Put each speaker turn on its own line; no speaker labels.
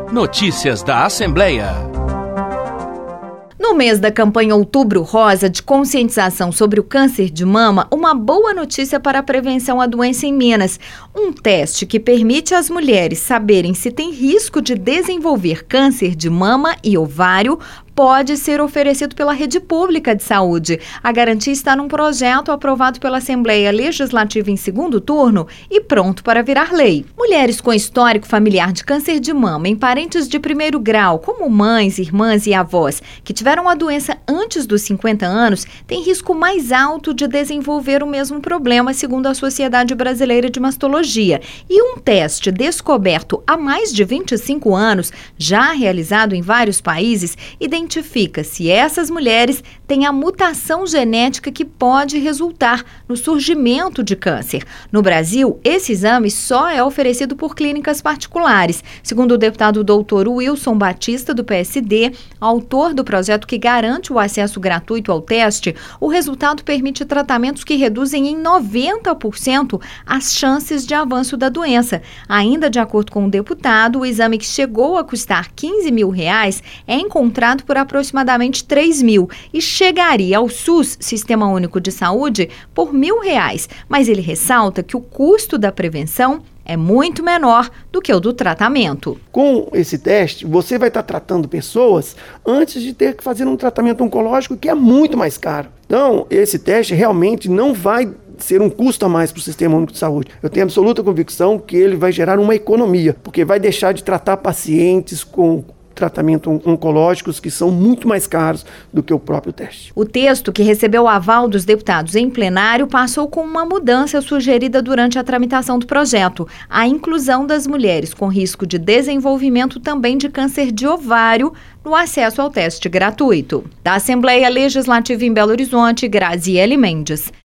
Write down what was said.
Notícias da Assembleia.
No mês da campanha Outubro Rosa de conscientização sobre o câncer de mama, uma boa notícia para a prevenção à doença em Minas. Um teste que permite às mulheres saberem se tem risco de desenvolver câncer de mama e ovário pode ser oferecido pela Rede Pública de Saúde. A garantia está num projeto aprovado pela Assembleia Legislativa em segundo turno e pronto para virar lei. Mulheres com histórico familiar de câncer de mama em parentes de primeiro grau, como mães, irmãs e avós, que tiveram a doença antes dos 50 anos, têm risco mais alto de desenvolver o mesmo problema, segundo a Sociedade Brasileira de Mastologia. E um teste descoberto há mais de 25 anos, já realizado em vários países, identifica se essas mulheres têm a mutação genética que pode resultar no surgimento de câncer. No Brasil, esse exame só é oferecido por clínicas particulares. Segundo o deputado Dr. Wilson Batista, do PSD, autor do projeto que garante o acesso gratuito ao teste, o resultado permite tratamentos que reduzem em 90% as chances de avanço da doença. Ainda de acordo com o deputado, o exame que chegou a custar R$15 mil é encontrado por aproximadamente 3 mil e chegaria ao SUS, Sistema Único de Saúde, por R$1.000. Mas ele ressalta que o custo da prevenção é muito menor do que o do tratamento.
Com esse teste, você vai estar tratando pessoas antes de ter que fazer um tratamento oncológico que é muito mais caro. Então, esse teste realmente não vai ser um custo a mais para o Sistema Único de Saúde. Eu tenho absoluta convicção que ele vai gerar uma economia, porque vai deixar de tratar pacientes com tratamento oncológicos que são muito mais caros do que o próprio teste.
O texto, que recebeu o aval dos deputados em plenário, passou com uma mudança sugerida durante a tramitação do projeto: a inclusão das mulheres com risco de desenvolvimento também de câncer de ovário no acesso ao teste gratuito. Da Assembleia Legislativa em Belo Horizonte, Graziele Mendes.